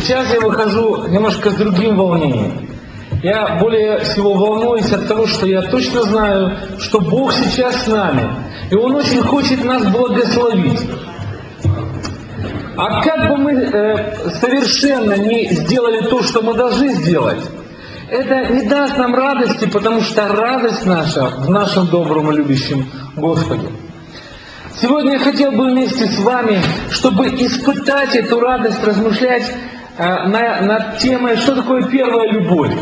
Сейчас я выхожу немножко с другим волнением. Я более всего волнуюсь от того, что я точно знаю, что Бог сейчас с нами. И Он очень хочет нас благословить. А как бы мы совершенно не сделали то, что мы должны сделать, это не даст нам радости, потому что радость наша в нашем добром и любящем Господе. Сегодня я хотел бы вместе с вами, чтобы испытать эту радость, размышлять над темой, что такое первая любовь.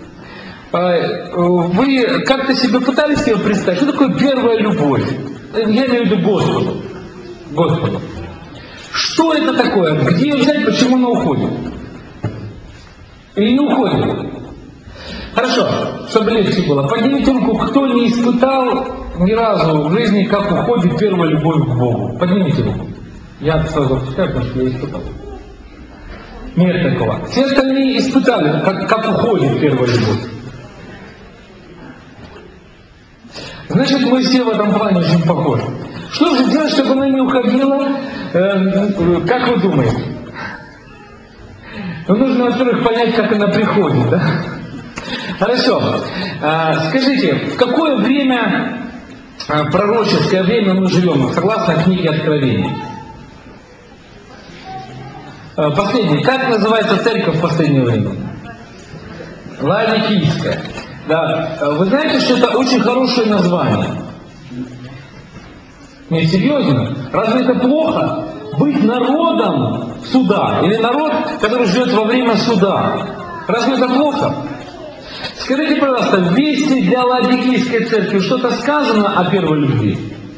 Вы как-то себе пытались ее представить, что такое первая любовь? Я имею в виду Господу. Что это такое? Где ее взять, почему она уходит? Или не уходит? Хорошо, чтобы легче было. Поднимите руку, кто не испытал ни разу в жизни, как уходит первая любовь к Богу. Поднимите руку. Я сразу отпускаю, потому что я испытал. Нет такого. Все остальные испытали, как уходит первая любовь. Значит, мы все в этом плане очень похожи. Что же делать, чтобы она не уходила? Как вы думаете? Ну, нужно, во-первых, понять, как она приходит, да? Хорошо. Скажите, в какое время, пророческое время мы живем, согласно книге Откровения? Последнее. Как называется церковь в последнее время? Лаодикийская. Да. Вы знаете, что это очень хорошее название? Не, серьезно? Разве это плохо? Быть народом суда? Или народ, который живет во время суда? Разве это плохо? Скажите, пожалуйста, в вести для Лаодикийской церкви что-то сказано о первой любви?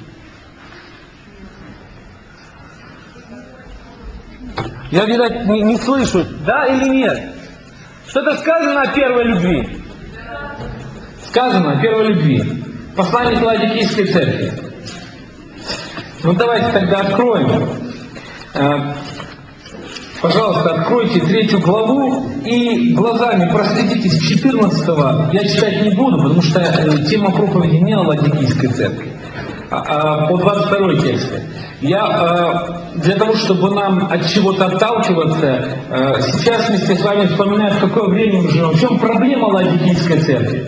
Я, видать, не слышу, да или нет? Что-то сказано о первой любви? Сказано о первой любви. Послание к Лаодикийской церкви. Ну давайте тогда откроем. Пожалуйста, откройте 3 главу и глазами проследите с 14. Я читать не буду, потому что тема проповеди не о Лаодикийской церкви, а по 22 тексту. Я для того, чтобы нам от чего-то отталкиваться, сейчас вместе с вами вспоминаю, в какое время мы живем. В чем проблема Лаодикийской церкви?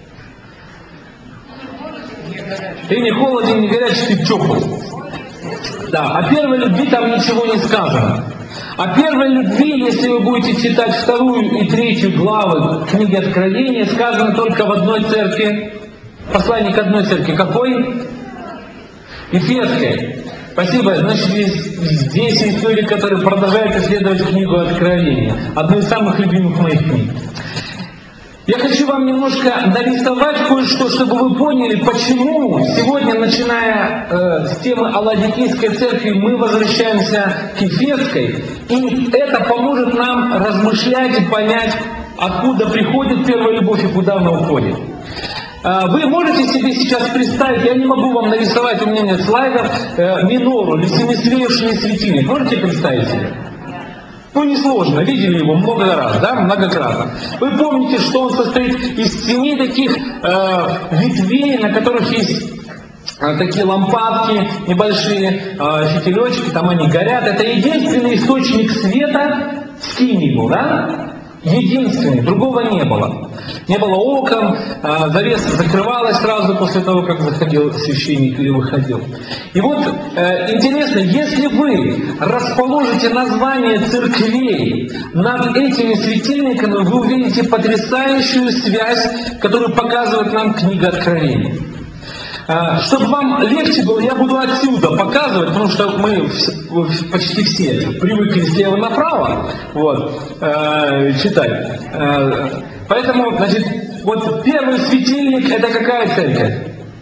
Ты не холоден, не горячий, ты теплый. Да, о первой любви там ничего не сказано. О первой любви, если вы будете читать 2 и 3 главы книги Откровения, сказано только в одной церкви. Послание к одной церкви. Какой? Ефесской. Спасибо. Значит, здесь есть люди, которые продолжают исследовать книгу Откровения. Одну из самых любимых моих книг. Я хочу вам немножко нарисовать кое-что, чтобы вы поняли, почему сегодня, начиная с темы о Лаодикийской церкви, мы возвращаемся к Ефесской, и это поможет нам размышлять и понять, откуда приходит первая любовь и куда она уходит. Вы можете себе сейчас представить, я не могу вам нарисовать, у меня нет слайдов, минору или семисвечный светильник. Можете представить себе? Ну, несложно, видели его много раз, да, многократно. Вы помните, что он состоит из 7 таких ветвей, на которых есть такие лампадки небольшие, фитилечки, там они горят. Это единственный источник света в скинии был, да? Единственный, другого не было. Не было окон, завеса закрывалась сразу после того, как заходил священник или выходил. И вот интересно, если вы расположите название церквей над этими светильниками, вы увидите потрясающую связь, которую показывает нам книга Откровения. Чтобы вам легче было, я буду отсюда показывать, потому что мы почти все привыкли слева направо читать. Поэтому, значит, вот первый светильник — это какая церковь?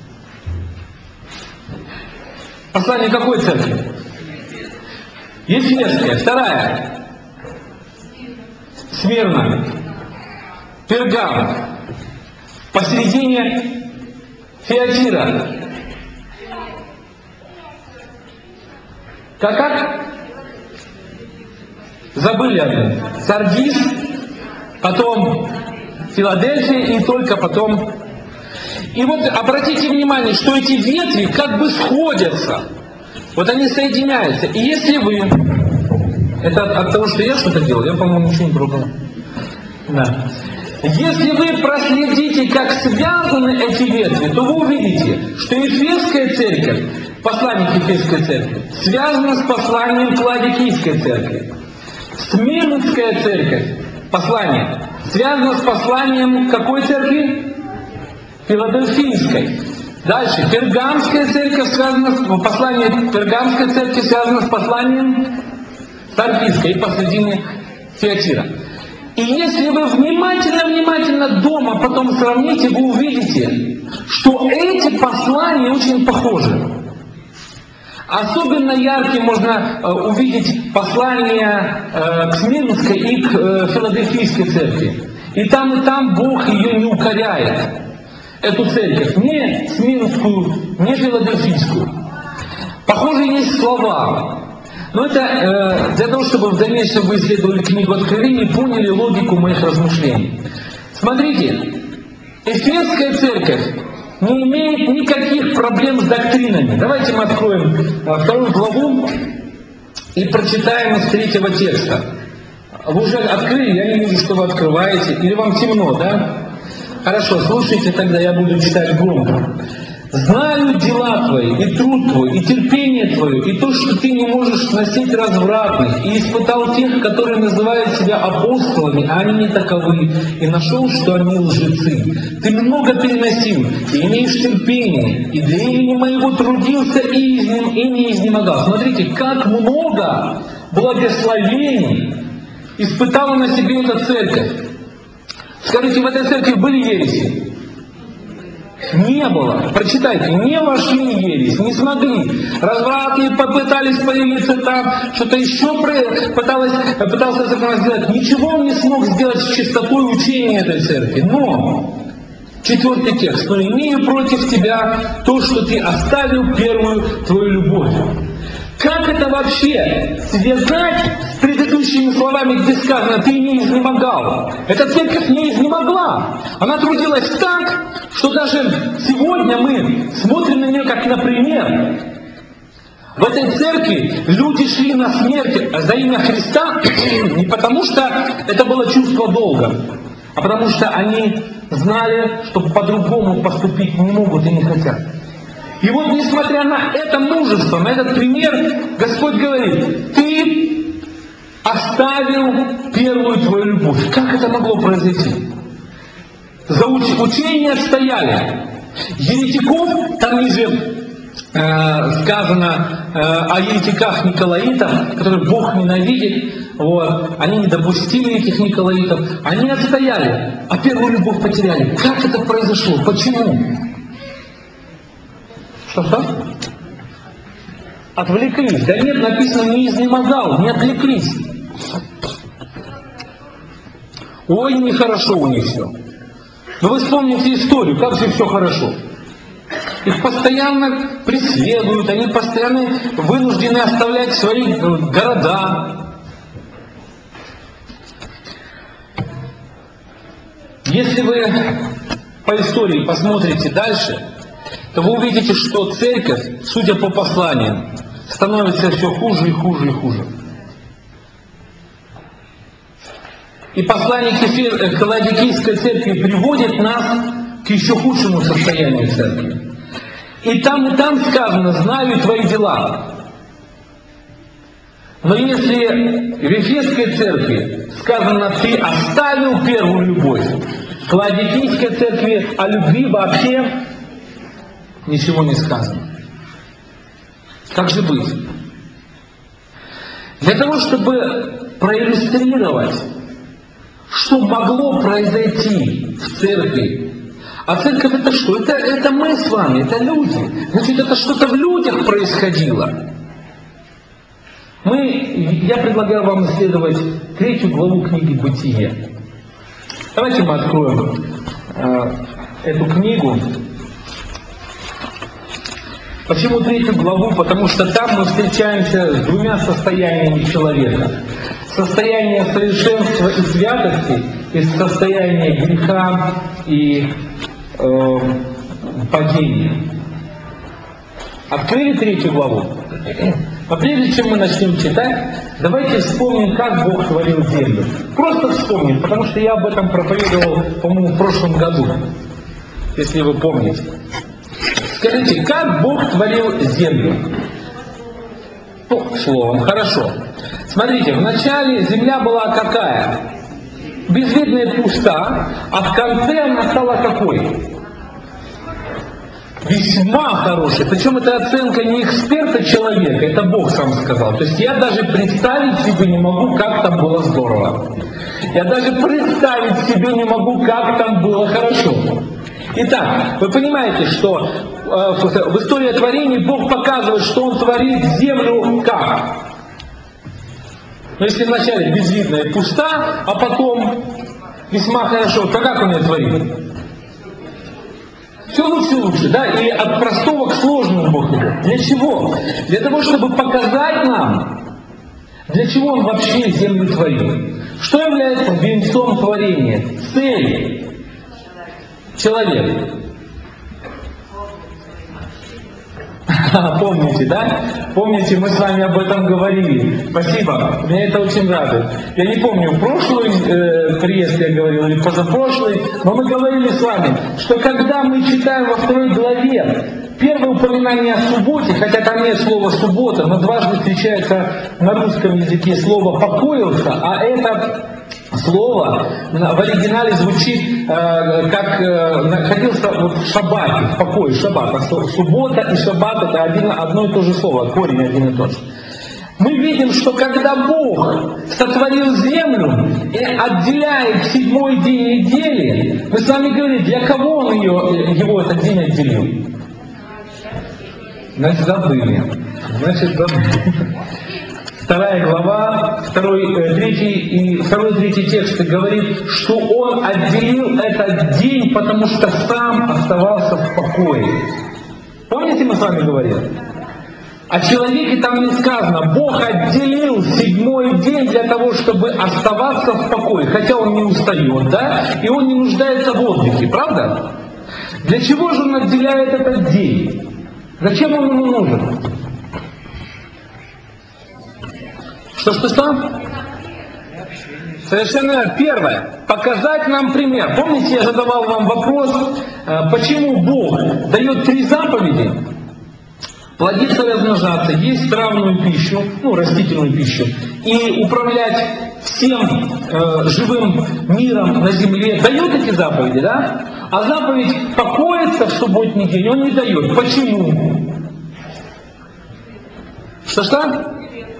Послание какой церкви? Ефесская. Вторая? Смирна. Пергам. Посередине Фиатира. Как? Забыли одну. Сардис, потом Филадельфия и только потом. И вот обратите внимание, что эти ветви как бы сходятся. Вот они соединяются. И если вы Это от того, что я что-то делал? Я, по-моему, ничего не трогал. Да. Если вы проследите, как связаны эти ветви, то вы увидите, что Ефесская церковь, послание к Ефесской церкви, связано с посланием к Ладикийской церкви. Смирнская церковь, послание, связано с посланием какой церкви? Филадельфийской. Дальше, Пергамская церковь связана с посланием, Пергамская церковь связана с посланием Сардийской и посредине Фиатира. И если вы внимательно дома потом сравните, вы увидите, что эти послания очень похожи. Особенно ярким можно увидеть послание к Смирнской и к Филадельфийской церкви. И там Бог ее не укоряет, эту церковь, не Смирнскую, не Филадельфийскую. Похоже, есть слова. Но это для того, чтобы в дальнейшем вы исследовали книгу Откровений и поняли логику моих размышлений. Смотрите, Эфесская церковь не имеет никаких проблем с доктринами. Давайте мы откроем 2 главу и прочитаем из 3 текста. Вы уже открыли, я не вижу, что вы открываете. Или вам темно, да? Хорошо, слушайте, тогда я буду читать громко. «Знаю дела твои, и труд твой, и терпение твое, и то, что ты не можешь сносить развратных, и испытал тех, которые называют себя апостолами, а они не таковы, и нашел, что они лжецы. Ты много переносил, и имеешь терпение, и для имени моего трудился и не изнемогал». Смотрите, как много благословений испытала на себе эта церковь. Скажите, в этой церкви были ереси? Не было. Прочитайте, не вошли в ересь, не смогли. Развратные попытались появиться там, что-то еще пытался закон сделать. Ничего он не смог сделать с чистотой учения этой церкви. Но, 4 текст, «Но имею против тебя то, что ты оставил первую твою любовь». Как это вообще связать с предыдущими словами, где сказано «ты не изнемогал»? Эта церковь не изнемогла. Она трудилась так, что даже сегодня мы смотрим на нее как на пример. В этой церкви люди шли на смерть за имя Христа не потому, что это было чувство долга, а потому что они знали, что по-другому поступить не могут и не хотят. И вот, несмотря на это мужество, на этот пример, Господь говорит: ты оставил первую твою любовь. Как это могло произойти? За учение стояли. Еретиков, там ниже сказано о еретиках Николаитах, которых Бог ненавидит. Вот. Они не допустили этих Николаитов. Они отстояли, а первую любовь потеряли. Как это произошло? Почему? Что? Отвлеклись. Да нет, написано, не изнемогал, не отвлеклись. Ой, нехорошо у них все. Но вы вспомните историю, как же все хорошо. Их постоянно преследуют, они постоянно вынуждены оставлять свои города. Если вы по истории посмотрите дальше, то вы увидите, что церковь, судя по посланиям, становится все хуже и хуже и хуже. И послание к Ладикийской церкви приводит нас к еще худшему состоянию церкви. И там сказано: знаю твои дела. Но если в Ефесской церкви сказано: ты оставил первую любовь, к Ладикийской церкви о любви вообще ничего не сказано. Как же быть? Для того, чтобы проиллюстрировать, что могло произойти в церкви. А церковь это что? Это мы с вами, это люди. Значит, это что-то в людях происходило. Я предлагаю вам исследовать 3 главу книги «Бытие». Давайте мы откроем эту книгу. Почему 3 главу? Потому что там мы встречаемся с 2 состояниями человека. Состояние совершенства и святости и состояние греха и падения. Открыли 3 главу? А прежде чем мы начнем читать, давайте вспомним, как Бог творил землю. Просто вспомним, потому что я об этом проповедовал, по-моему, в прошлом году, если вы помните. Скажите, как Бог творил землю? Ну, словом, хорошо. Смотрите, вначале земля была какая? Безвидная, пуста, а в конце она стала какой? Весьма хорошей. Причем это оценка не эксперта человека, это Бог сам сказал. То есть я даже представить себе не могу, как там было здорово. Я даже представить себе не могу, как там было хорошо. Итак, вы понимаете, что в истории творения Бог показывает, что Он творит землю как? Но если вначале безвидная и пуста, а потом весьма хорошо, то как Он ее творит? Все лучше и лучше, да? И от простого к сложному Бог идет. Для чего? Для того, чтобы показать нам, для чего Он вообще землю творил. Что является венцом творения? Цель. Человек. Помните, да? Помните, мы с вами об этом говорили. Спасибо, меня это очень радует. Я не помню, в прошлый приезд я говорил или позапрошлый, но мы говорили с вами, что когда мы читаем во 2 главе первое упоминание о субботе, хотя там нет слова «суббота», но дважды встречается на русском языке слово «покоился», а это слово в оригинале звучит как находился в шаббате, в покое, шаббат. А суббота и шаббат это одно и то же слово, корень один и тот же. Мы видим, что когда Бог сотворил землю и отделяет 7-й день недели, мы с вами говорили, для кого Он его этот день отделил? Значит, забыли. Вторая глава, 2-3 тексты говорит, что Он отделил этот день, потому что сам оставался в покое. Помните, мы с вами говорили? О человеке там не сказано. Бог отделил 7-й день для того, чтобы оставаться в покое. Хотя Он не устает, да? И Он не нуждается в отдыхе, правда? Для чего же Он отделяет этот день? Зачем Он ему нужен? Что? Совершенно верно. Первое. Показать нам пример. Помните, я задавал вам вопрос, почему Бог дает 3 заповеди? Плодиться и размножаться, есть травную пищу, растительную пищу, и управлять всем живым миром на земле. Дает эти заповеди, да? А заповедь покоиться в субботний день Он не дает. Почему? Что?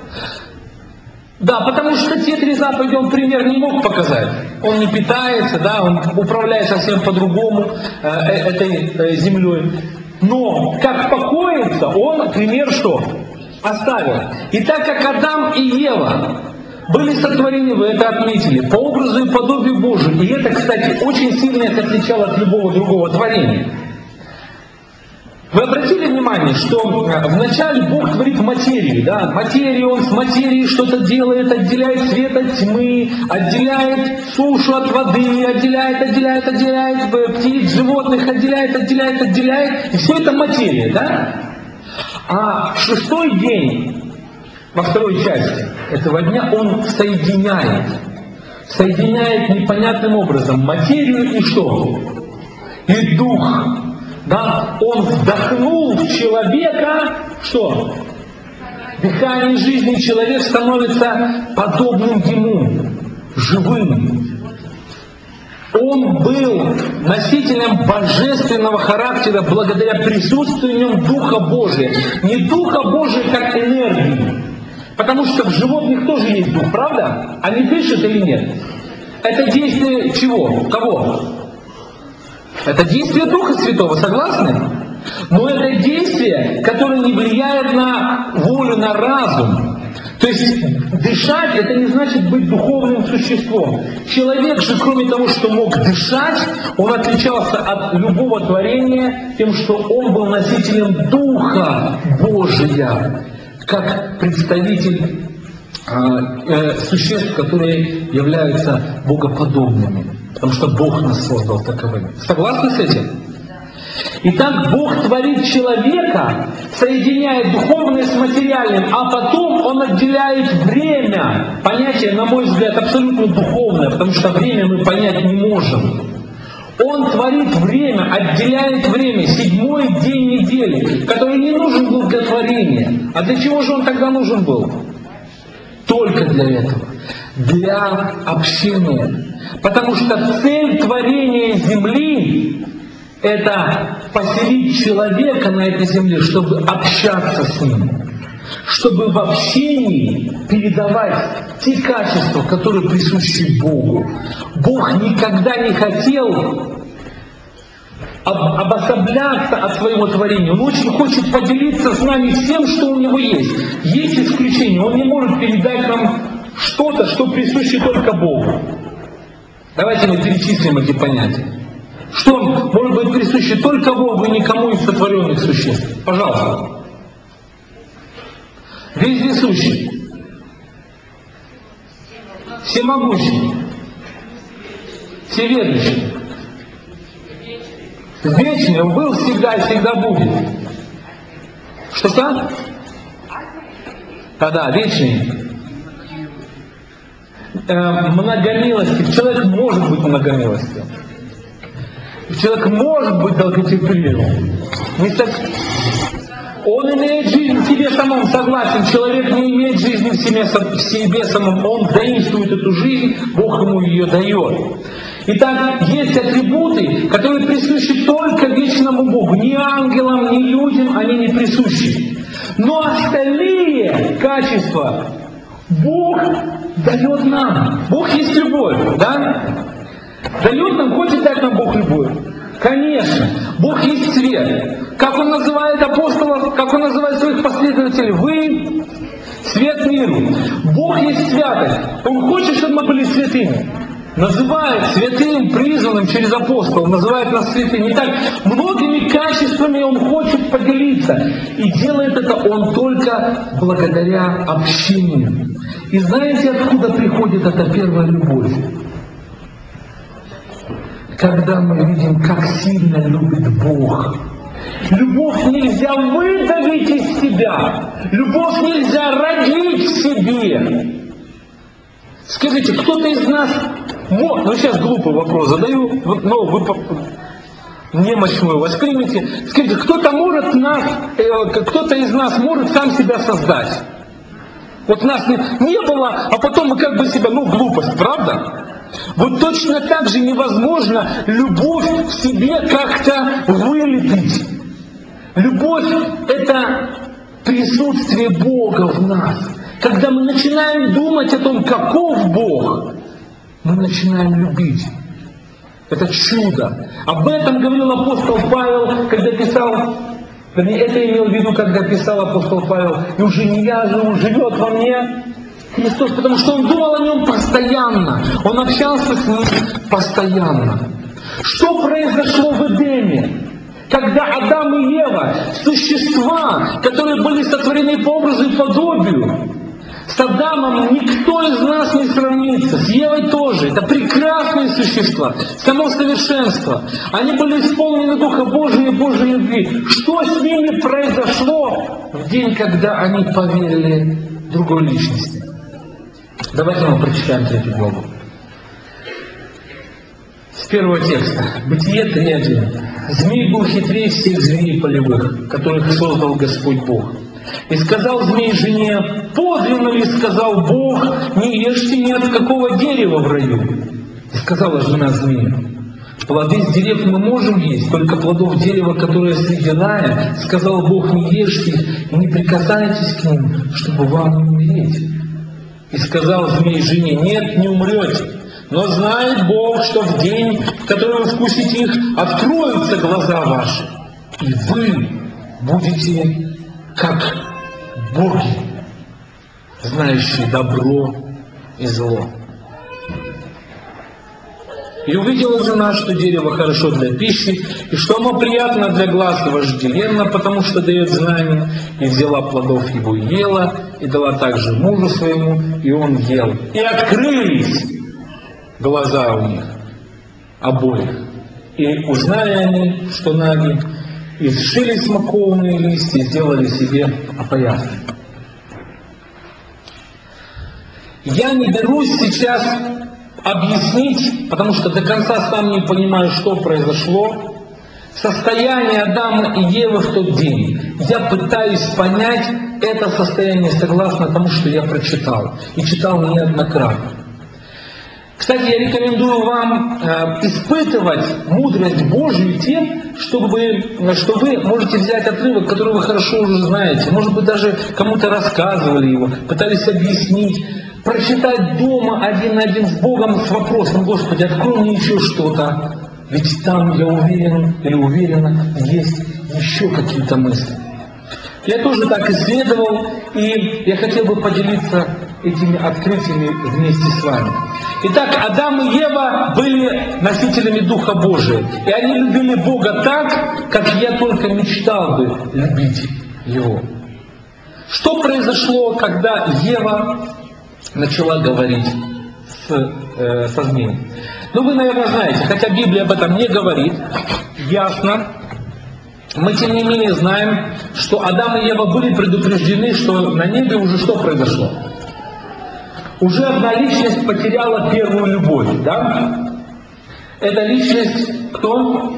Да, потому что те 3 заповеди Он пример не мог показать. Он не питается, да, Он управляет совсем по-другому этой землей. Но как покоится, Он пример что? Оставил. И так как Адам и Ева были сотворены, вы это отметили, по образу и подобию Божию, и это, кстати, очень сильно их отличало от любого другого творения. Вы обратили внимание, что вначале Бог творит материю, да? Материю, Он с материей что-то делает, отделяет свет от тьмы, отделяет сушу от воды, отделяет птиц, животных, отделяет, и все это материя, да? А в 6-й день, во 2-й части этого дня, Он соединяет непонятным образом материю и что? И дух. Да, Он вдохнул в человека, что? Дыхание жизни, человек становится подобным Ему, живым. Он был носителем божественного характера благодаря присутствию в нем Духа Божия. Не Духа Божия как энергии, потому что в животных тоже есть Дух, правда? Они дышат или нет? Это действие чего? Кого? Это действие Духа Святого, согласны? Но это действие, которое не влияет на волю, на разум. То есть дышать, это не значит быть духовным существом. Человек же, кроме того, что мог дышать, он отличался от любого творения тем, что он был носителем Духа Божия, как представитель существ, которые являются богоподобными. Потому что Бог нас создал таковыми. Согласны с этим? Итак, Бог творит человека, соединяет духовное с материальным, а потом Он отделяет время. Понятие, на мой взгляд, абсолютно духовное, потому что время мы понять не можем. Он творит время, отделяет время, 7-й день недели, который не нужен был для творения. А для чего же он тогда нужен был? Только для этого. Для общения. Потому что цель творения земли — это поселить человека на этой земле, чтобы общаться с ним. Чтобы в общении передавать те качества, которые присущи Богу. Бог никогда не хотел обособляться от своего творения. Он очень хочет поделиться с нами всем, что у него есть. Есть исключения. Он не может передать нам что-то, что присуще только Богу. Давайте мы перечислим эти понятия. Что может быть присуще только Богу и никому из сотворенных существ? Пожалуйста. Вездесущий, всемогущий, всеведущий, вечный, он был всегда и всегда будет. Что-то? Да, вечный. Многомилостив. Человек может быть многомилостив. Человек может быть долготерпеливым. Он имеет жизнь в себе самом, согласен. Человек не имеет жизни в себе самом. Он заимствует эту жизнь, Бог ему ее дает. Итак, есть атрибуты, которые присущи только вечному Богу. Ни ангелам, ни людям они не присущи. Но остальные качества Бог дает нам. Бог есть любовь, да? Дает нам, хочет дать нам Бог любовь. Конечно, Бог есть свет. Как Он называет апостолов, как Он называет своих последователей? Вы свет миру. Бог есть святость. Он хочет, чтобы мы были святыми. Называет святым, призванным через апостолов, называет нас святыми. Итак, многими качествами Он хочет поделиться. И делает это Он только благодаря общению. И знаете, откуда приходит эта первая любовь? Когда мы видим, как сильно любит Бог. Любовь нельзя выдавить из себя. Любовь нельзя родить в себе. Скажите, кто-то из нас... Ну сейчас глупый вопрос задаю, но вы немощь мою воспримете. Скажите, кто-то из нас может сам себя создать. Вот нас не было, а потом мы как бы себя, глупость, правда? Вот точно так же невозможно любовь в себе как-то вылепить. Любовь — это присутствие Бога в нас. Когда мы начинаем думать о том, каков Бог, мы начинаем любить. Это чудо. Об этом говорил апостол Павел, когда писал, это имел в виду, когда писал апостол Павел, и уже не я живу, живет во мне Христос, потому что он думал о нем постоянно. Он общался с ним постоянно. Что произошло в Эдеме? Когда Адам и Ева, существа, которые были сотворены по образу и подобию, с Адамом никто из нас не сравнится, с Евой тоже. Это прекрасные существа, само совершенство. Они были исполнены Духа Божия и Божьей любви. Что с ними произошло в день, когда они поверили другой личности? Давайте мы прочитаем 3 главу. С первого текста. Бытие 3:1. Змей был хитрее всех зверей полевых, которых создал Господь Бог. И сказал змей жене: подлинно ли сказал Бог, не ешьте ни от какого дерева в раю? И сказала жена змею: плоды с дерев мы можем есть, только плодов дерева, которое среди рая, сказал Бог, не ешьте их и не прикасайтесь к ним, чтобы вам не умереть. И сказал змей жене: нет, не умрете. Но знает Бог, что в день, в который вы вкусите их, откроются глаза ваши, и вы будете как боги, знающие добро и зло. И увидела жена, что дерево хорошо для пищи, и что оно приятно для глаз и вожделенно, потому что дает знание, и взяла плодов его и ела, и дала также мужу своему, и он ел. И открылись глаза у них обоих, И узнали они, что наги, и сшили смоковные листья и сделали себе опоясание. Я не берусь сейчас объяснить, потому что до конца сам не понимаю, что произошло, состояние Адама и Евы в тот день. Я пытаюсь понять это состояние согласно тому, что я прочитал. И читал неоднократно. Кстати, я рекомендую вам испытывать мудрость Божью тем, что вы можете взять отрывок, который вы хорошо уже знаете. Может быть, даже кому-то рассказывали его, пытались объяснить. Прочитать дома один на один с Богом с вопросом: Господи, открой мне еще что-то. Ведь там, я уверен или уверена, есть еще какие-то мысли. Я тоже так исследовал, и я хотел бы поделиться этими открытиями вместе с вами. Итак, Адам и Ева были носителями Духа Божия. И они любили Бога так, как я только мечтал бы любить Его. Что произошло, когда Ева начала говорить со змеем? Ну, вы, наверное, знаете, хотя Библия об этом не говорит, ясно. Мы, тем не менее, знаем, что Адам и Ева были предупреждены, что на небе уже что произошло? Уже одна личность потеряла первую любовь, да? Эта личность кто?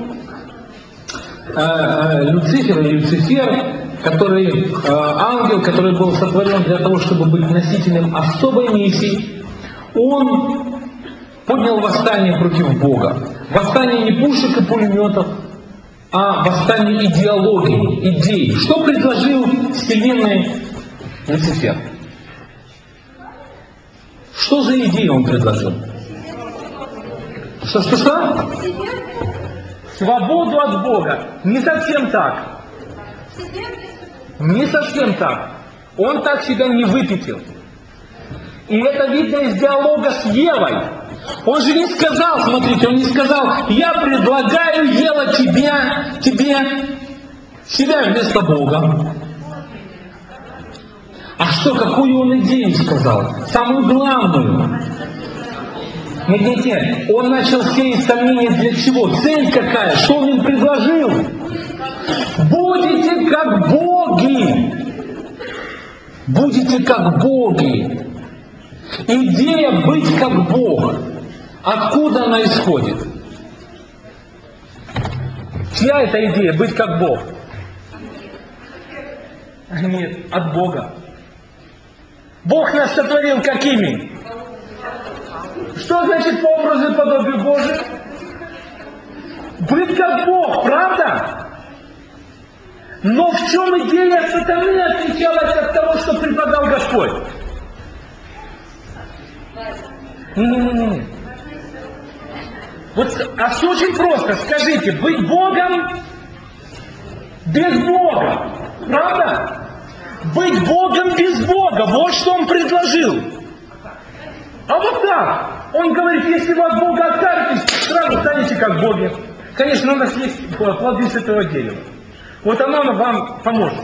Люцифер, который ангел, который был сотворен для того, чтобы быть носителем особой миссии. Он поднял восстание против Бога. Восстание не пушек и пулеметов, а восстание идеологии, идей. Что предложил Вселенной Люцифер? Что за идеи он предложил? Что? Свободу от Бога. Не совсем так. Не совсем так. Он так себя не выпятил. И это видно из диалога с Евой. Он же не сказал, смотрите, он не сказал: я предлагаю, Ева, тебе себя вместо Бога. А что, какую он идею сказал? Самую главную. Нет. Он начал сеять сомнения для чего? Цель какая? Что он им предложил? Будете как боги. Будете как боги. Идея быть как Бог. Откуда она исходит? Чья это идея быть как Бог? Нет, от Бога. Бог нас сотворил какими? Что значит по образу и подобию Божию? Быть как Бог, правда? Но в чем идея сатаны отличалась от того, что предлагал Господь? Не. Вот, а все очень просто. Скажите, быть Богом без Бога, правда? Быть Богом без Бога, вот что он предложил. А вот так. Он говорит, если вы от Бога откажетесь, сразу станете как боги. Конечно, надо съесть плоды с этого дерева. Вот оно вам поможет.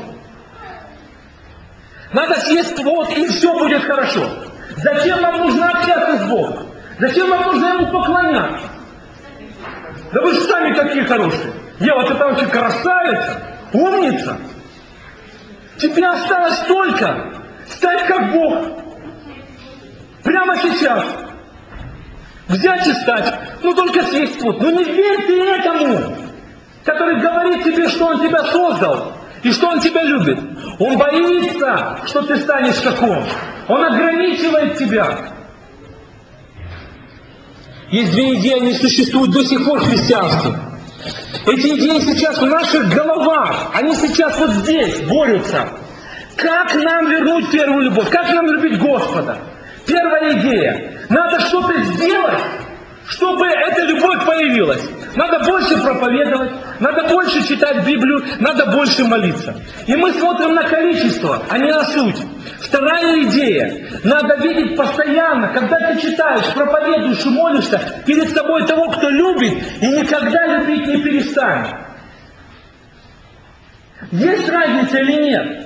Надо съесть плод, и все будет хорошо. Зачем вам нужно общаться с Богом? Зачем вам нужно Ему поклоняться? Да вы же сами такие хорошие. Ева, ты там вообще красавица, умница. Тебе осталось только стать как Бог. Прямо сейчас. Взять и стать. Ну только съесть плод. Ну не верь ты этому, который говорит тебе, что он тебя создал и что он тебя любит. Он боится, что ты станешь как он. Он ограничивает тебя. Есть две идеи, они существуют до сих пор в христианстве. Эти идеи сейчас в наших головах, они сейчас вот здесь борются. Как нам вернуть первую любовь? Как нам любить Господа? Первая идея. Надо что-то сделать, чтобы эта любовь появилась. Надо больше проповедовать, надо больше читать Библию, надо больше молиться. И мы смотрим на количество, а не на суть. Вторая идея. Надо видеть постоянно, когда ты читаешь, проповедуешь и молишься, перед собой того, кто любит, и никогда любить не перестанет. Есть разница или нет?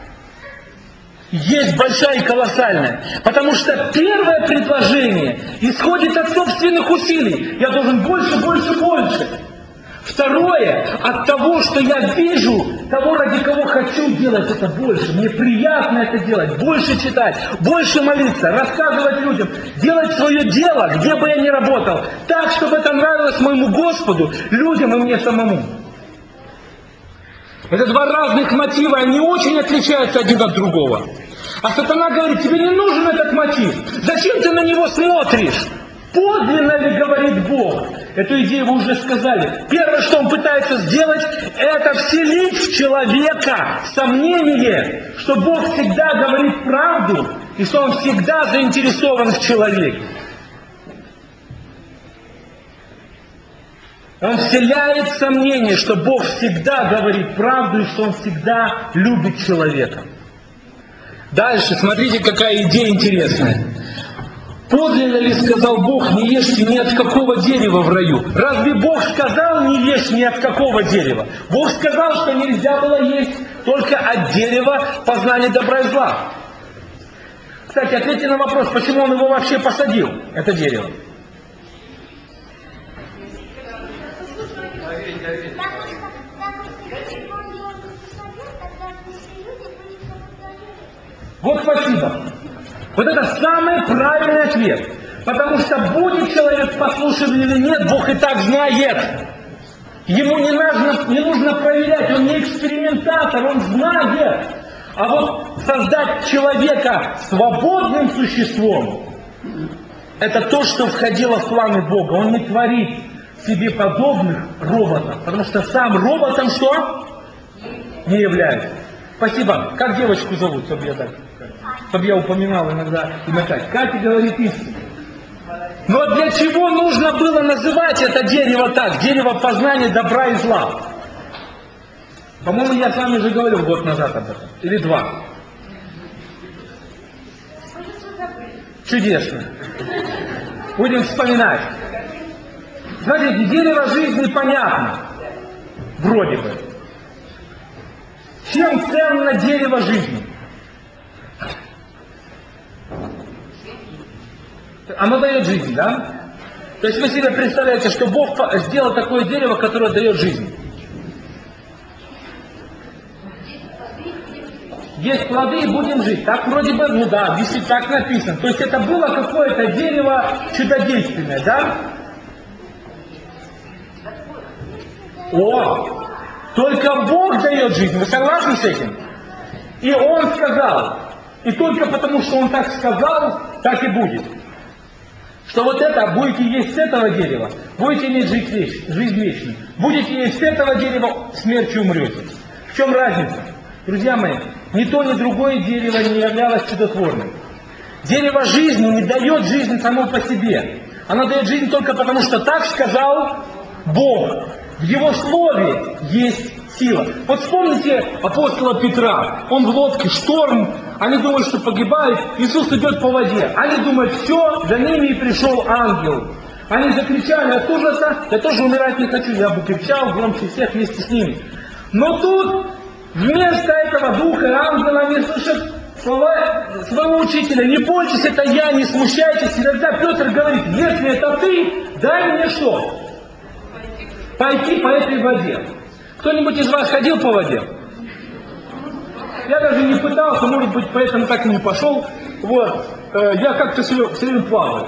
Есть большая и колоссальная. Потому что первое предложение исходит от собственных усилий. Я должен больше. Второе, от того, что я вижу, того, ради кого хочу делать это больше. Мне приятно это делать, больше читать, больше молиться, рассказывать людям, делать свое дело, где бы я ни работал, так, чтобы это нравилось моему Господу, людям и мне самому. Это два разных мотива, они очень отличаются один от другого. А сатана говорит, тебе не нужен этот мотив. Зачем ты на него смотришь? Подлинно ли говорит Бог? Эту идею вы уже сказали. Первое, что он пытается сделать, это вселить в человека сомнение, что Бог всегда говорит правду, и что он всегда заинтересован в человеке. Он вселяет сомнение, что Бог всегда говорит правду, и что он всегда любит человека. Дальше, смотрите, какая идея интересная. Подлинно ли сказал Бог, не ешьте ни от какого дерева в раю? Разве Бог сказал, не ешь ни от какого дерева? Бог сказал, что нельзя было есть только от дерева познания добра и зла. Кстати, ответьте на вопрос, почему он его вообще посадил, это дерево? Вот спасибо. Вот это самый правильный ответ. Потому что будет человек послушен или нет, Бог и так знает. Ему не нужно проверять, он не экспериментатор, он знает. А вот создать человека свободным существом, это то, что входило в планы Бога. Он не творит себе подобных роботов, потому что сам роботом что? Не является. Спасибо. Как девочку зовут, чтобы я упоминал иногда имя Кати? Катя говорит истину. Но для чего нужно было называть это дерево так? Дерево познания добра и зла. По-моему, я с вами уже говорил год назад об этом. Или 2. Чудесно. Будем вспоминать. Смотрите, дерево жизни понятно. Вроде бы. Чем ценно дерево жизни? Оно дает жизнь, да? То есть вы себе представляете, что Бог сделал такое дерево, которое дает жизнь. Есть плоды и будем жить. Так вроде бы, ну да, действительно так написано. То есть это было какое-то дерево чудодейственное, да? О! Только Бог дает жизнь. Вы согласны с этим? И Он сказал. И только потому, что Он так сказал, так и будет. Что вот это, будете есть с этого дерева, будете иметь жизнь вечную. Будете есть с этого дерева, смертью умрете. В чем разница? Друзья мои, ни то, ни другое дерево не являлось чудотворным. Дерево жизни не дает жизнь само по себе. Оно дает жизнь только потому, что так сказал Бог. В Его Слове есть сила. Вот вспомните апостола Петра. Он в лодке, шторм. Они думают, что погибают. Иисус идет по воде. Они думают, все, за ними и пришел ангел. Они закричали от ужаса. Я тоже умирать не хочу. Я бы кричал громче всех вместе с ними. Но тут вместо этого духа и ангела они слышат слова своего учителя. Не бойтесь, это я, не смущайтесь. И тогда Петр говорит, если это ты, дай мне что? Пойти по этой воде. Кто-нибудь из вас ходил по воде? Я даже не пытался, может быть, поэтому так и не пошел. Вот. Я как-то все время плаваю.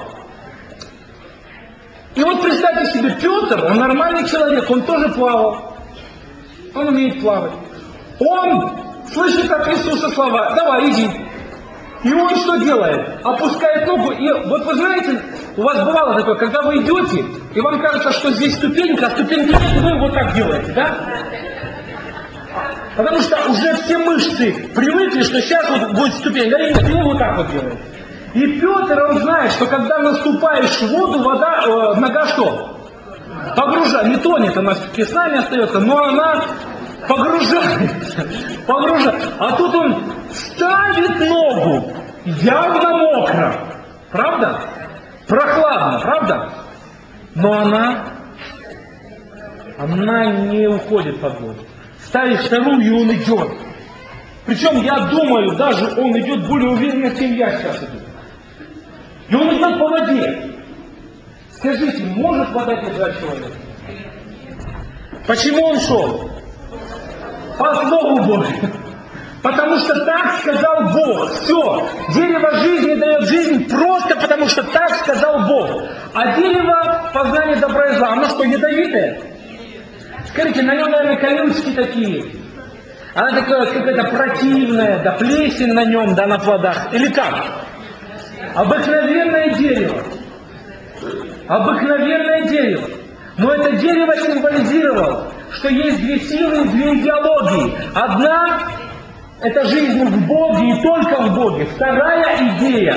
И вот представьте себе, Петр, он нормальный человек, он тоже плавал. Он умеет плавать. Он слышит от Иисуса слова, давай, иди. И он что делает? Опускает ногу, и вот вы знаете, у вас бывало такое, когда вы идете, и вам кажется, что здесь ступенька, а ступеньки нет, и вы вот так делаете, да? Потому что уже все мышцы привыкли, что сейчас вот будет ступенька, и вы вот так вот делаете. И Петр, он знает, что когда наступаешь в воду, вода, нога что? Погружает, не тонет, она все-таки с нами остается, но она погружается. А тут он ставит ногу, явно мокро. Правда? Прохладно, правда? Но она не уходит под воду. Ставишь вторую, и он идет. Причем, я думаю, даже он идет более уверенно, чем я сейчас иду. И он идет по воде. Скажите, может вода держать человека? Почему он шел? По Слову Божьему. Потому что так сказал Бог. Все. Дерево жизни дает жизнь просто потому, что так сказал Бог. А дерево познания добра и зла, оно что, ядовитое? Скажите, на нем, наверное, колючки такие. Она такая какая-то противная, да плесень на нем, да на плодах. Или как? Обыкновенное дерево. Обыкновенное дерево. Но это дерево символизировало, что есть две силы и две идеологии. Одна – это жизнь в Боге и только в Боге. Вторая идея,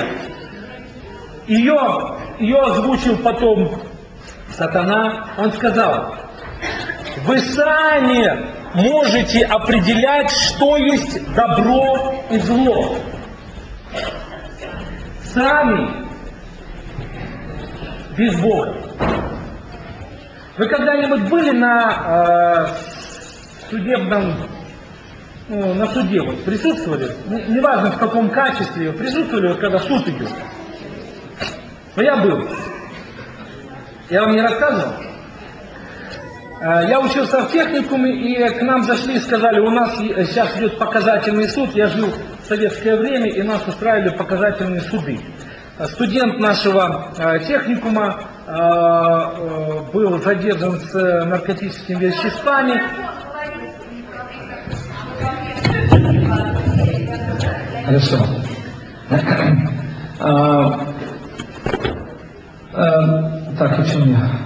ее озвучил потом сатана, он сказал: вы сами можете определять, что есть добро и зло. Сами, без Бога. Вы когда-нибудь были на судебном, на суде, вот, присутствовали? Неважно в каком качестве, присутствовали, вот, когда суд идет? Но я был. Я вам не рассказывал? Я учился в техникуме, и к нам зашли и сказали: у нас сейчас идет показательный суд. Я жил в советское время, и нас устраивали показательные суды. Студент нашего техникума был задержан с наркотическими веществами. Хорошо. Так, о чем я?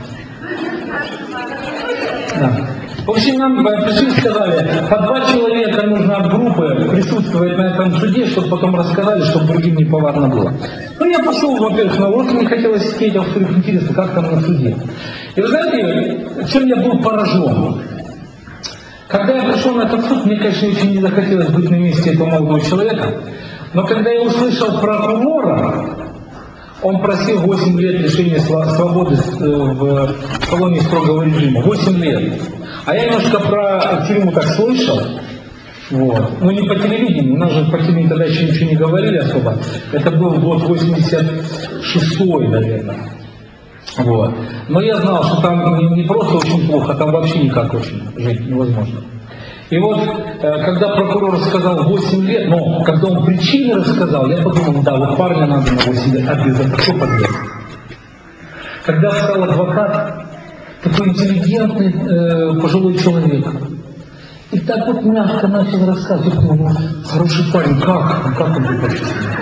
Да. В общем, нам пришли и сказали: по 2 человека нужно от группы присутствовать на этом суде, чтобы потом рассказали, чтобы другим не повадно было. Ну, я пошел, во-первых, на урок, мне хотелось сидеть, а во-вторых, интересно, как там на суде. И вы знаете, чем я был поражен? Когда я пришел на этот суд, мне, конечно, очень не захотелось быть на месте этого молодого человека, но когда я услышал прокурора, он просил 8 лет лишения свободы в колонии строгого режима. 8 лет. А я немножко про тюрьму так слышал. Вот. Ну не по телевидению, у нас же по телевидению тогда еще ничего не говорили особо. Это был год 86-й, наверное. Вот. Но я знал, что там не просто очень плохо, там вообще никак очень жить невозможно. И вот, когда прокурор сказал 8 лет, но когда он причины рассказал, я подумал: да, вот парня надо на 8 лет обязательно, что поделать. Когда стал адвокат, такой интеллигентный пожилой человек, и так вот мягко начал рассказывать: ну, хороший парень, как он был почувствовал?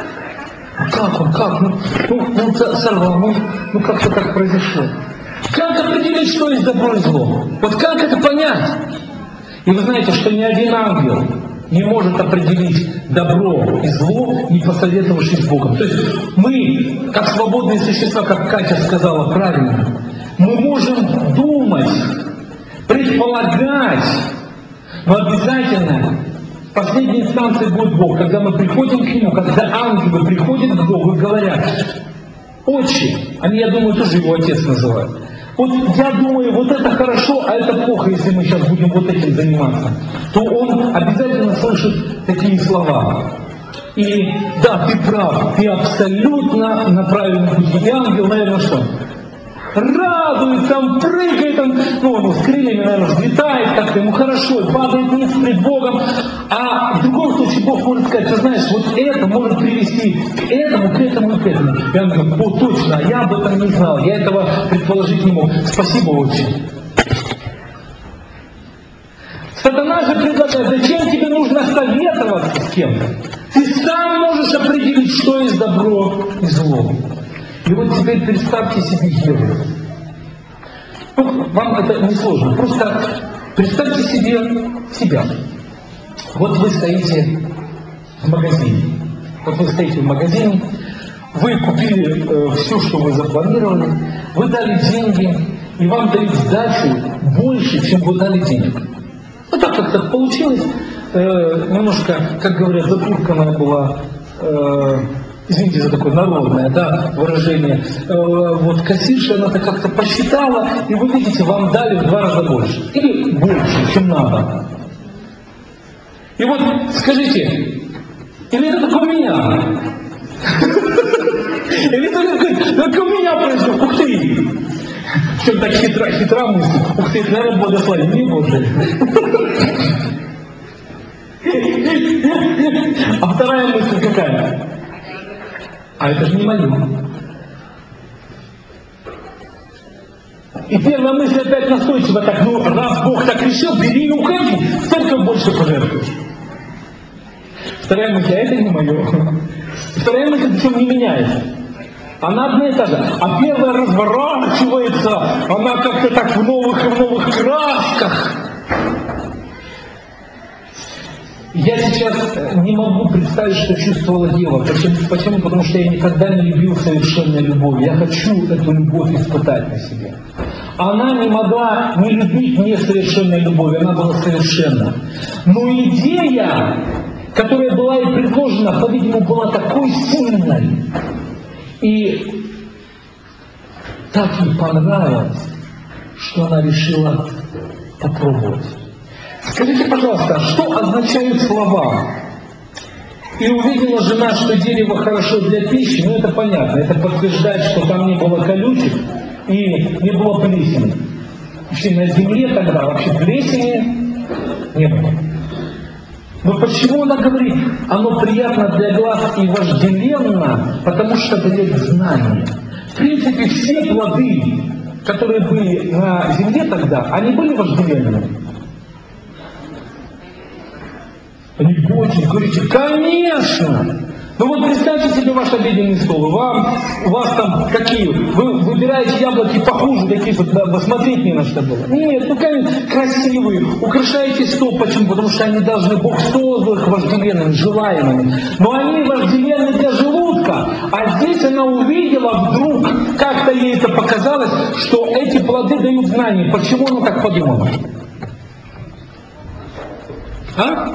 Как? Ну, сорвал, ну как-то так произошло. Как определить, что есть добро и зло? Вот как это понять? И вы знаете, что ни один ангел не может определить добро и зло, не посоветовавшись с Богом. То есть мы, как свободные существа, как Катя сказала правильно, мы можем думать, предполагать, но обязательно в последней инстанции будет Бог, когда мы приходим к Нему, когда ангелы приходят к Богу и говорят: Отче, они, я думаю, тоже его отец называют. Вот я думаю, вот это хорошо, а это плохо, если мы сейчас будем вот этим заниматься. То он обязательно слышит такие слова. И да, ты прав, ты абсолютно на правильном пути. И ангел, наверное, что? Радуется, он прыгает, он с крыльями, наверное, взлетает как-то, ему хорошо, падает вниз пред Богом. А в другом случае Бог может сказать: ты знаешь, вот это может привести к этому, к этому и к этому. И он говорит: о, точно, я об этом не знал, я этого предположить не мог. Спасибо очень. Сатана же предлагает: зачем тебе нужно советоваться с кем-то? Ты сам можешь определить, что есть добро и зло. И вот теперь представьте себе Еву. Ну, вам это не сложно. Просто представьте себе себя. Вот вы стоите в магазине. Вы купили все, что вы запланировали, вы дали деньги, и вам дают сдачу больше, чем вы дали денег. Вот так как-то получилось. Немножко, как говорят, затурканная была, извините за такое народное, да, выражение, вот кассирша, она так как-то посчитала, и вы видите, вам дали в 2 раза больше. Или больше, чем надо. И вот скажите, или это только у меня? Или это только у меня происходит? Ух ты! Причем так хитра мысль. Ух ты, это, наверное, благословение Божие. А вторая мысль какая? А это же не мое. И первая мысль опять настойчиво так, ну раз Бог так решил, бери и уходи, в церковь больше пожертвуешь. Вторая мысль, а это не мое. Вторая мысль причем не меняется. Она одна и та же. А первая разворачивается, она как-то так в новых красках. Я сейчас не могу представить, что чувствовала Ева. Почему? Потому что я никогда не любил совершенной любовь. Я хочу эту любовь испытать на себе. Она не могла не любить несовершенной любовью, она была совершенна. Но идея, которая была ей предложена, по-видимому, была такой сильной. И так ей понравилось, что она решила попробовать. Скажите, пожалуйста, что означают слова? И увидела жена, что дерево хорошо для пищи, ну это понятно, это подтверждает, что там не было колючек и не было плесени. Вообще на земле тогда вообще плесени не было. Но почему она говорит, оно приятно для глаз и вожделенно, потому что дает знание. В принципе, все плоды, которые были на земле тогда, они были вожделенными. Они очень говорите, конечно! Ну вот представьте себе ваш обеденный стол, у вас там какие, вы выбираете яблоки похуже, такие, чтобы смотреть не на что было. Нет, ну красивые, украшаете стол, почему? Потому что они должны, Бог создал их вожделенными, желаемыми. Но они вожделенны для желудка, а здесь она увидела вдруг, как-то ей это показалось, что эти плоды дают знания. Почему она так подумала? А?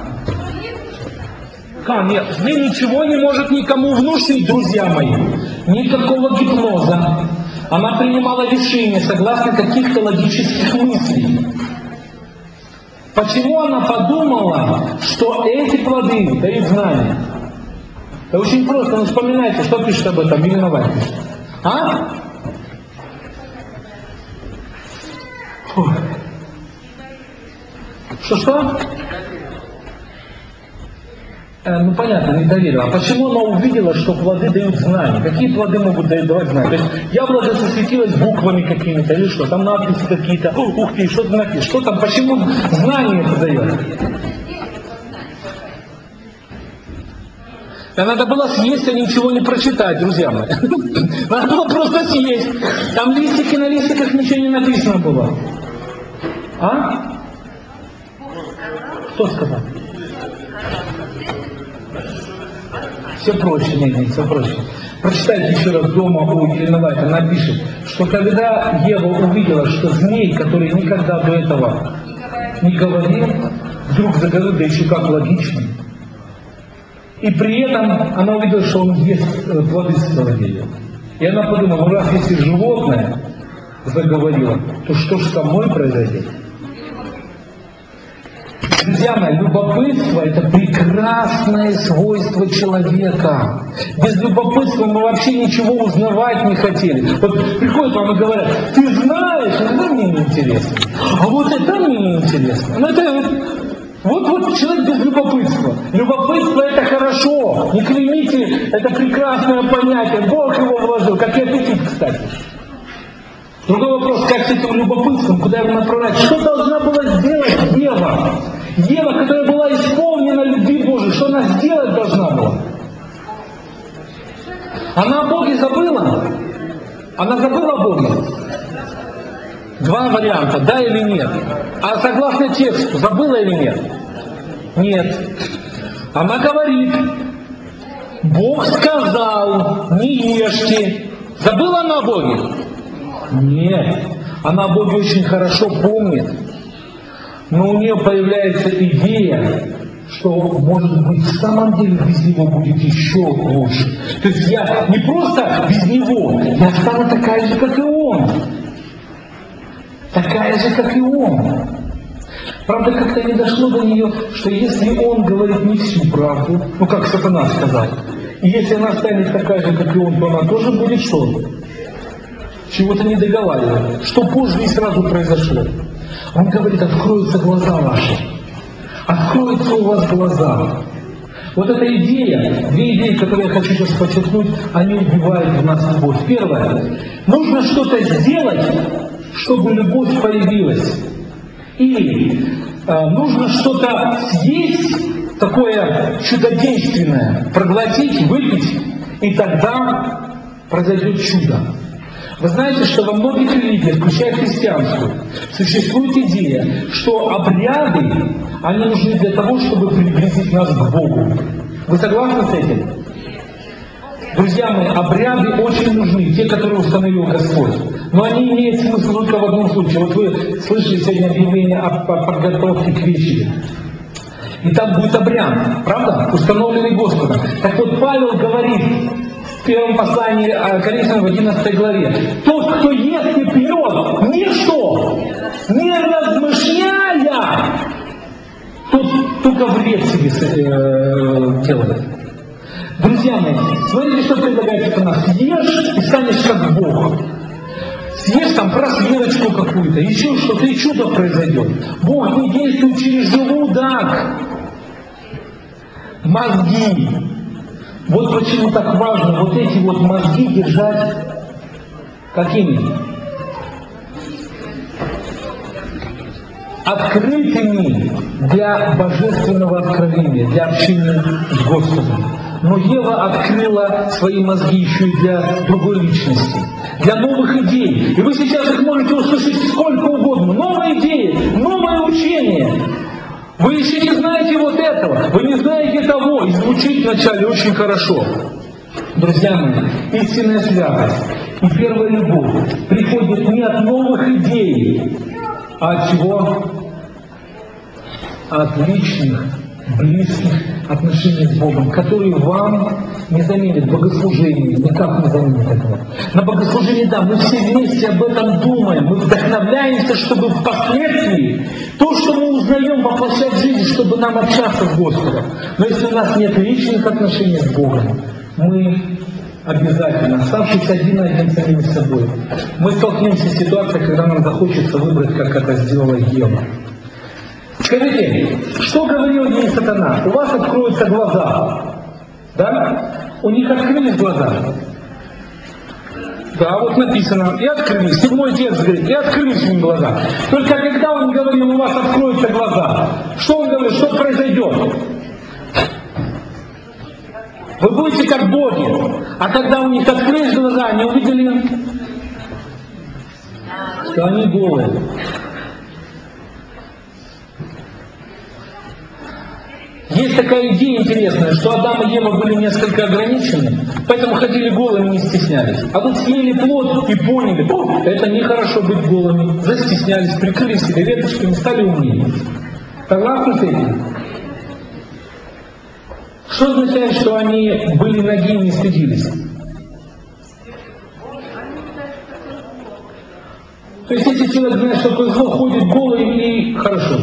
Нет, ничего не может никому внушить, друзья мои. Никакого гипноза. Она принимала решения согласно каких-то логических мыслей. Почему она подумала, что эти плоды дают знания? Это очень просто, ну вспоминайте, что пишет об этом Елена Ваня. А? Что? Ну понятно, не доверила. А почему она увидела, что плоды дают знания? Какие плоды могут давать знания? То есть яблоко засветилось буквами какими-то или что? Там надписи какие-то. Ух ты, что ты напишешь? Что там? Почему знания это дает? Да надо было съесть, а ничего не прочитать, друзья мои. Надо было просто съесть. Там листики на листиках ничего не написано было. А? Кто сказал? Все проще, нет, все проще. Прочитайте еще раз дома у Елены Вайт, она пишет, что когда Ева увидела, что змей, который никогда до этого не говорил, вдруг заговорил, да еще как логично. И при этом она увидела, что он ест плоды своего дерева. И она подумала, ну раз если животное заговорило, то что ж со мной произойдет? Друзья мои, любопытство – это прекрасное свойство человека. Без любопытства мы вообще ничего узнавать не хотели. Вот приходят вам и говорят, ты знаешь, это мне не интересно. А вот это мне не интересно. Ну, это вот человек без любопытства. Любопытство – это хорошо. Не клеймите, это прекрасное понятие. Бог его вложил, как и аппетит, кстати. Другой вопрос, как с этим любопытством, куда его направлять? Что должна была сделать Ева? Ева, которая была исполнена любви Божией, что она сделать должна была? Она о Боге забыла? Она забыла о Боге? Два варианта, да или нет. А согласно тексту, забыла или нет? Нет. Она говорит, Бог сказал, не ешьте. Забыла она о Боге? Нет. Она о Боге очень хорошо помнит. Но у нее появляется идея, что, может быть, в самом деле без него будет еще лучше. То есть я не просто без него, я стану такая же, как и он. Такая же, как и он. Правда, как-то не дошло до нее, что если он говорит не всю правду, ну как сатана сказал, и если она станет такая же, как и он, то она тоже будет что? чего-то не договаривает, что позже и сразу произошло. Он говорит, откроются глаза ваши. Откроются у вас глаза. Вот эта идея, две идеи, которые я хочу сейчас подчеркнуть, они убивают в нас любовь. Первое. Нужно что-то сделать, чтобы любовь появилась. Или нужно что-то съесть, такое чудодейственное, проглотить, выпить, и тогда произойдет чудо. Вы знаете, что во многих религиях, включая христианскую, существует идея, что обряды, они нужны для того, чтобы приблизить нас к Богу. Вы согласны с этим? Друзья мои, обряды очень нужны, те, которые установил Господь. Но они имеют смысл только в одном случае. Вот вы слышали сегодня объявление о подготовке к вечере. И там будет обряд, правда? Установленный Господом. Так вот, Павел говорит в первом послании Коринфянам в 11 главе: тот, кто ест и пьет, ничто, не размышляя, тот только вред себе делает. Друзья мои, смотрите, что предлагает сатана. Съешь и станешь как Бог. Съешь там просверочку какую-то, еще что-то, и чудо произойдет. Бог не действует через желудок. Мозги. Вот почему так важно вот эти вот мозги держать какими? Открытыми для божественного откровения, для общения с Господом. Но Ева открыла свои мозги еще и для другой личности, для новых идей. И вы сейчас их можете услышать сколько угодно. Новые идеи, новое учение. Вы еще не знаете вот этого, вы не знаете того. И звучит вначале очень хорошо. Друзья мои, истинная святость и первая любовь приходит не от новых идей, а от чего? От личных, близких отношений с Богом, которые вам не заменят богослужение, никак не заменят этого. На богослужении, да, мы все вместе об этом думаем, мы вдохновляемся, чтобы впоследствии то, что мы узнаем, воплощать в жизнь, чтобы нам общаться с Господом. Но если у нас нет личных отношений с Богом, мы обязательно, оставшись один на один с самим собой, мы столкнемся с ситуацией, когда нам захочется выбрать, как это сделала Ева. Скажите, что говорил ей сатана? У вас откроются глаза. Да? У них открылись глаза. Да, вот написано, и открылись. 7 текст говорит, и открылись у них глаза. Только когда он говорил, у вас откроются глаза, что он говорил, что произойдет? Вы будете как боги. А когда у них открылись глаза, они увидели, что они голые. Есть такая идея интересная, что Адам и Ева были несколько ограничены, поэтому ходили голыми, не стеснялись. А тут съели плод и поняли, это нехорошо быть голыми, застеснялись, прикрыли себе веточками, стали умнее. Согласны с этим? Что означает, что они были ноги и не стыдились? То есть, если человек знает, что такое зло, ходит голый и хорошо.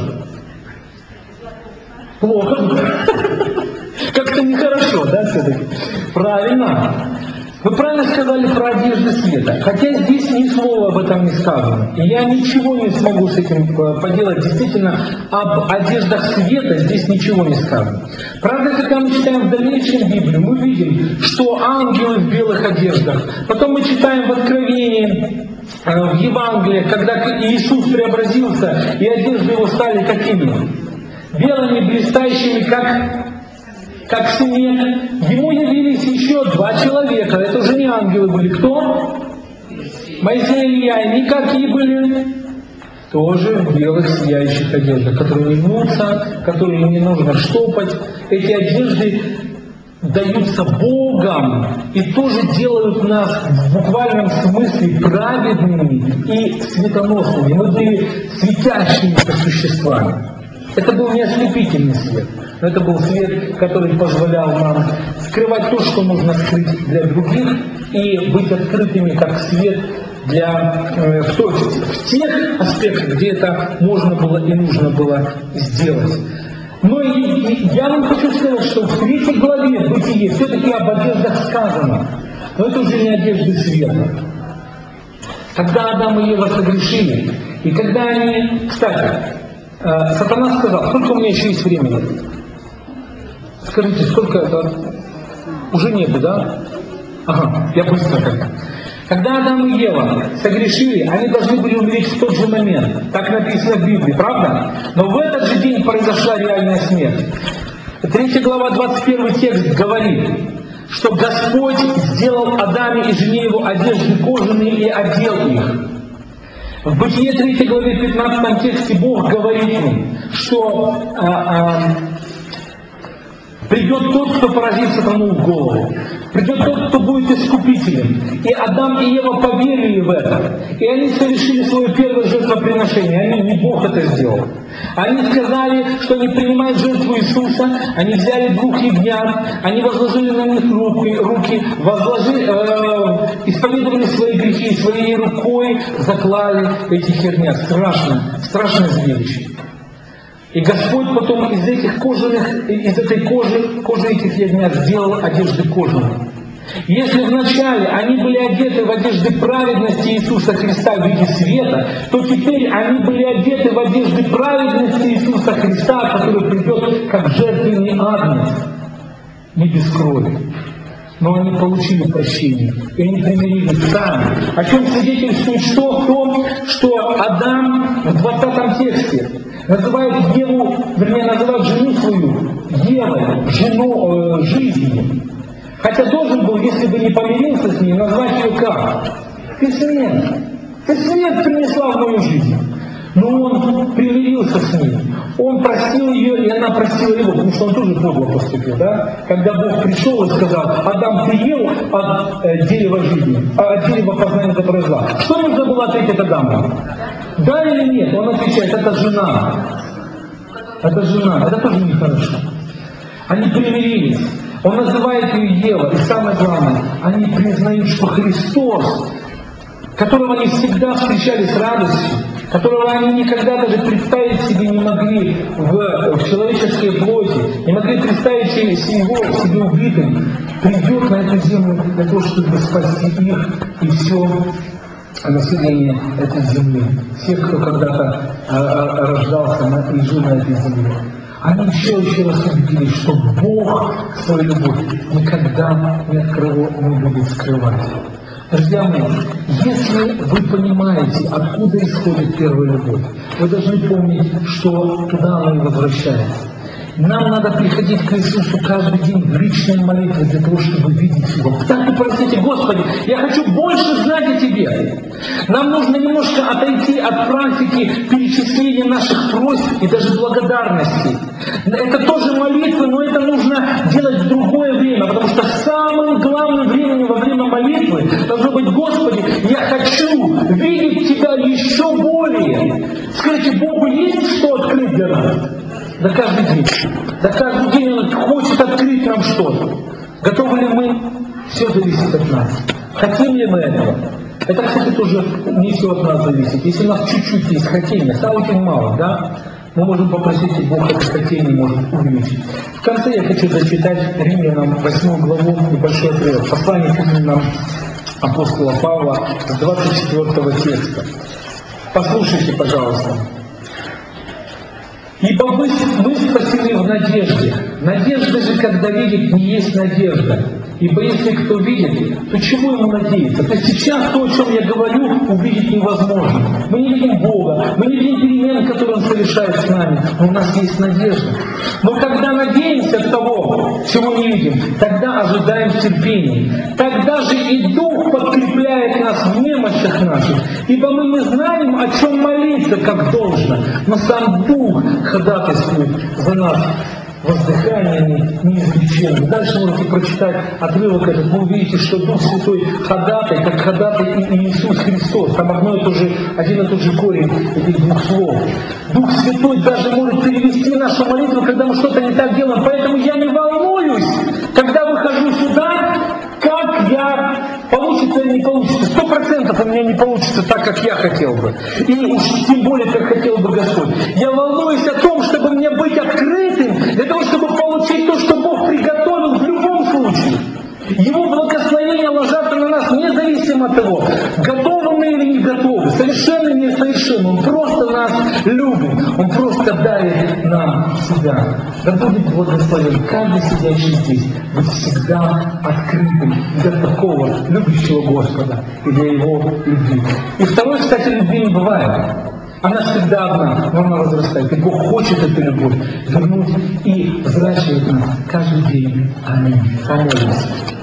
Плохо. Как-то нехорошо, да, все-таки? Правильно. Вы правильно сказали про одежды света. Хотя здесь ни слова об этом не сказано. И я ничего не смогу с этим поделать. Действительно, об одеждах света здесь ничего не сказано. Правда, когда мы читаем в дальнейшем Библию, мы видим, что ангелы в белых одеждах. Потом мы читаем в Откровении, в Евангелии, когда Иисус преобразился, и одежды его стали какими? Белыми, блистающими, как снег. Ему явились еще 2 человека. Это уже не ангелы были. Кто? Моисей и Илья. И никакие были? Тоже в белых сияющих одеждах, которые не мнутся, которые не нужно штопать. Эти одежды даются Богом и тоже делают нас в буквальном смысле праведными и светоносными. Мы были светящимися существами. Это был не ослепительный свет, но это был свет, который позволял нам скрывать то, что нужно скрыть для других, и быть открытыми как свет в тех аспектах, где это можно было и нужно было сделать. Но и я вам хочу сказать, что в 3 главе Бытие все-таки об одеждах сказано, но это уже не одежды света. когда Адам и Ева согрешили, и когда они, кстати, сатана сказал, сколько у меня еще есть времени? Скажите, сколько это? Уже нету, да? Ага, я быстро как-то. Когда Адам и Ева согрешили, они должны были умереть в тот же момент. Так написано в Библии, правда? Но в этот же день произошла реальная смерть. 3 глава, 21 текст говорит, что Господь сделал Адаме и жене его одежды кожаные и одел их. В Бытие 3 главе 15 тексте Бог говорит им, что придет тот, кто поразит сатану в голову. Придет тот, кто будет искупителем. И Адам и Ева поверили в это. И они совершили свое первое жертвоприношение. Они, не Бог это сделал. Они сказали, что они принимают жертву Иисуса. Они взяли 2 ягнят. Они возложили на них руки, исповедовали свои грехи, своей рукой заклали этих ягнят. Страшное зрелище. И Господь потом из этой кожи этих ягнят сделал одежды кожаные. Если вначале они были одеты в одежды праведности Иисуса Христа в виде света, то теперь они были одеты в одежды праведности Иисуса Христа, который придет как жертвенный агнец, не без крови. Но они получили прощение, и они примирились сами. О чем свидетельствует что? В том, что Адам в 20 тексте называет Еву, называет жену свою Евой, жену жизни. Хотя должен был, если бы не помирился с ней, назвать ее как? Ты свет принесла в мою жизнь. Но он примирился с ней. Он простил ее, и она простила его, потому что он тоже подло поступил, да? Когда Бог пришел и сказал: Адам, ты ел от дерева жизни, от дерева познания добра и зла. Что нужно было ответить Адаму? Да или нет? Он отвечает: это жена. Это жена. Это тоже нехорошо. Они примирились. Он называет ее Ева. И самое главное, они признают, что Христос, которого они всегда встречали с радостью, которого они никогда даже представить себе не могли в человеческой плоти, не могли представить его себе убитым, придет на эту землю для того, чтобы спасти их и все население этой земли, всех, кто когда-то рождался и жил на этой земле. Они еще раз убедились, что Бог свою любовь никогда не будет скрывать. Друзья мои, если вы понимаете, откуда исходит первая любовь, вы должны помнить, что туда она и возвращается. Нам надо приходить к Иисусу каждый день в личной молитве для того, чтобы видеть Его. Так и просите: Господи, я хочу больше знать о Тебе. Нам нужно немножко отойти от практики перечисления наших просьб и даже благодарности. Это тоже молитвы, но это нужно делать в другое время, потому что самым главным временем во время молитвы должно быть: Господи, я хочу видеть Тебя еще более. Скажите, Богу есть что открыть для нас? Да каждый день. Да каждый день Он хочет открыть нам что-то. Готовы ли мы? Все зависит от нас. Хотим ли мы этого? Это, кстати, тоже не все от нас зависит. Если у нас чуть-чуть есть хотение, стало очень мало, да? Мы можем попросить, и Бог это хотение может увеличить. В конце я хочу зачитать Римлянам 8 главу, небольшой отрывок. Послание к Римлянам апостола Павла с 24 текста. Послушайте, пожалуйста. «Ибо мы спасены в надежде. Надежда же, когда видит, не есть надежда. Ибо если кто видит, то чему ему надеяться?» То есть сейчас то, о чем я говорю, увидеть невозможно. Мы не видим Бога, мы не видим перемен, которые Он совершает с нами, но у нас есть надежда. Но когда надеемся от того, чего не видим, тогда ожидаем терпения. Тогда же и Дух подкрепляет нас в немощах наших. Ибо мы не знаем, о чем молиться, как должно, но сам Дух ходатайствует за нас воздыханиями неизреченными. Дальше можете прочитать отрывок этот, вы увидите, что Дух Святой ходатай, как ходатай и Иисус Христос. Там один и тот же корень этих двух слов. Дух Святой даже может перевести нашу молитву, когда мы что-то не так делаем. Поэтому я не волнуюсь, когда выхожу сюда, как я получится или не получится. 100% у меня не получится так, как я хотел бы. И уж тем более, как хотел бы Господь. Я волнуюсь о том, чтобы мне быть открытым, для того, чтобы получить то, что Бог приготовил в любом случае. Его благословения ложатся на нас независимо от того, готовы готовы или не готовы, совершенно не совершенно. Он просто нас любит, Он просто дарит нам себя. Да будет благословен каждый сидящий здесь, быть всегда открытым для такого любящего Господа и для Его любви. И второй, кстати, любви не бывает. Она всегда одна, но она возрастает. И Бог хочет эту любовь вернуть и взращивать нас каждый день. Аминь. Помолимся.